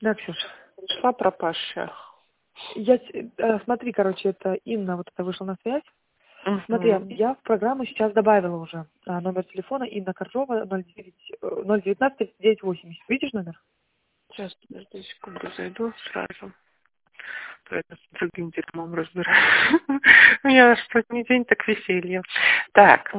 Да, Ксюш. Шла пропащая. Смотри, короче, это Инна вот это вышла на связь. Смотри, Угу. я в программу сейчас добавила уже номер телефона Инна Коржова 019 39 80. Видишь номер? Сейчас, подожди секунду, зайду сразу. То я с другим дерьмом разбираюсь. У меня что не день, так веселье. Так.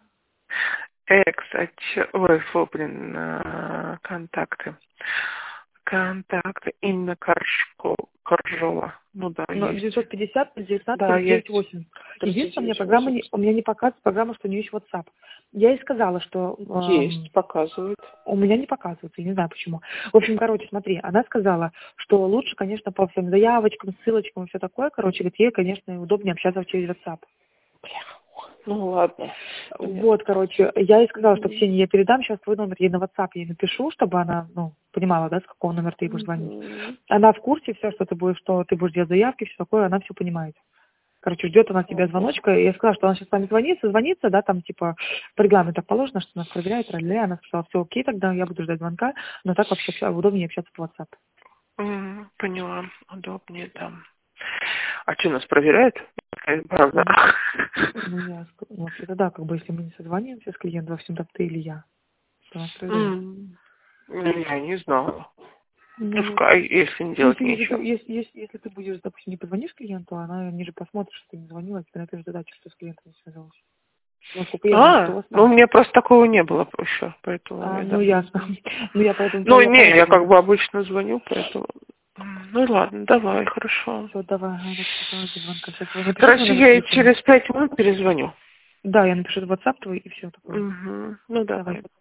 Ой, фу, блин, контакты. Контакты Инна Коржова. Ну да, есть. 950 19 Да, 39 есть. 8. Единственное, 39. у меня не показывает программа, что у нее есть WhatsApp. Я ей сказала, что Есть, показывает. у меня не показывается, я не знаю почему. В общем, короче, смотри, она сказала, что лучше, конечно, по всем заявочкам, ссылочкам и все такое, короче, говорит, ей, конечно, удобнее общаться через WhatsApp. Ну ладно. Вот, короче, я ей сказала, что Ксения, я передам сейчас твой номер ей на WhatsApp, ей напишу, чтобы она, понимала, да, с какого номера ты ей будешь звонить. Она в курсе все, что ты будешь делать заявки, все такое, она все понимает. Короче, ждет она от тебя звоночка. Я сказала, что она сейчас с вами звонится, да, там, типа, по регламенту так положено, что нас проверяет, она сказала, все окей, тогда я буду ждать звонка, но так вообще удобнее общаться по WhatsApp. Поняла. Удобнее там. А что, нас проверяют? Правда. Вообще-то да, как бы, если мы не созваниваемся с клиентом, во всем так ты или я, то нас проверяют. Я не знала. Ну, Пускай, если не делать нечего. если ты будешь, допустим, не позвонишь клиенту, она ниже посмотрит, что ты не звонила, тебе напишет задачу, что с клиентом не связалась. Насколько я знаю, что у вас там. У меня просто такого не было еще, поэтому ясно. Я поэтому... я как бы обычно звоню, поэтому... Ну ладно, давай, хорошо. Все, давай, звонка. Сейчас я напишу. Короче, я ей через 5 минут перезвоню. Да, я напишу в WhatsApp твой и все такое. Ну, давай.